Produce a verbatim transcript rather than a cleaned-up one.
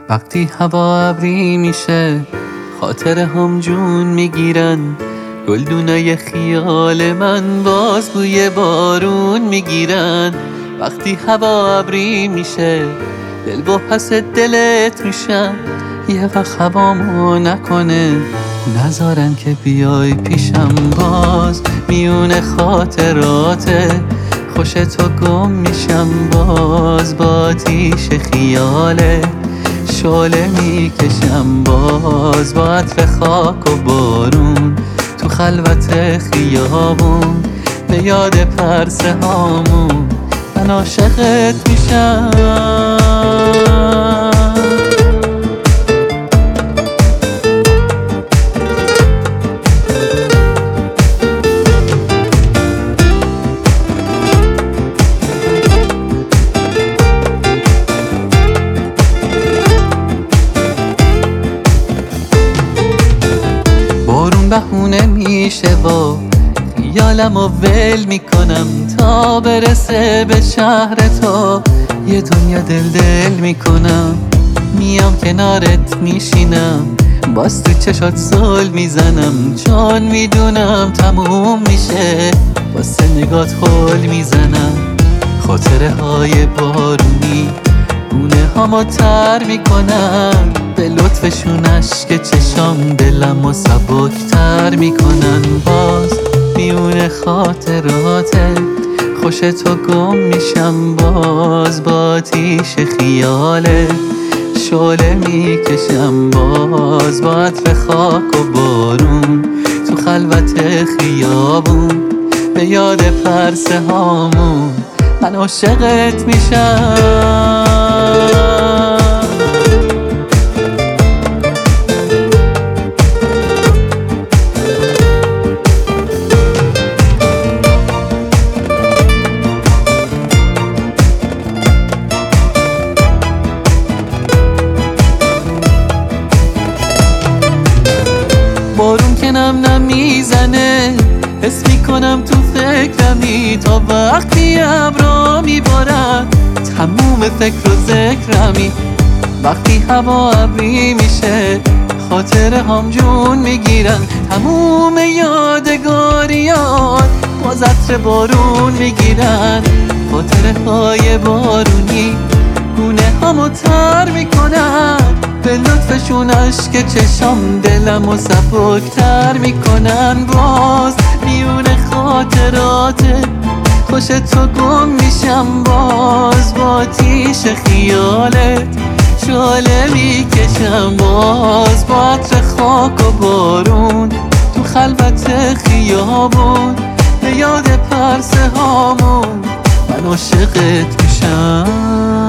وقتی هوا ابری میشه خاطره هم جون میگیرن، گلدونای خیال من باز بوی بارون میگیرن. وقتی هوا ابری میشه دل با پس دلت میشن، یه وقت هوامو نکنه نذارن که بیای پیشم. باز میونه خاطراته خوش تو گم میشم، باز با آتیش خیاله شعله میکشم، باز با عطر خاک و بارون تو خلوت خیابون به یاد پرسه هامون من عاشقت میشم. بهونه میشه و خیالم و ول میکنم تا برسه به شهر تو، یه دنیا دل دل میکنم. میام کنارت میشینم باز تو چشات زل میزنم، چون میدونم تموم میشه واسه نگات هول میزنم. خاطره های بارونی گونه هامو تر میکنن، به لطفشون اشک چشام دلم و سبکتر میکنن. باز میونه خاطراته خوش تو گم میشم، باز با آتیش خیاله شعله میکشم، باز با عطر خاک و بارون تو خلوت خیابون به یاد پرسه هامون من عاشقت میشم. بارون که نم نم میزنه حس میکنم تو فکرمی، تا وقتی ابرا میبارن تموم فکر و ذکرمی. وقتی هوا ابری میشه خاطره هم جون میگیرن، تموم یادگاریات باز عطر بارون میگیرن. خاطره های بارونی گونه همو تر میکنن، به لطفشون اشک چشام دلم و سبکتر میکنن. باز میونه خاطراته خوش تو گم میشم، باز با آتیش خیالت شعله میکشم، باز با عطر خاک و بارون تو خلوت خیابون به یاد پرسه هامون من عاشقت میشم.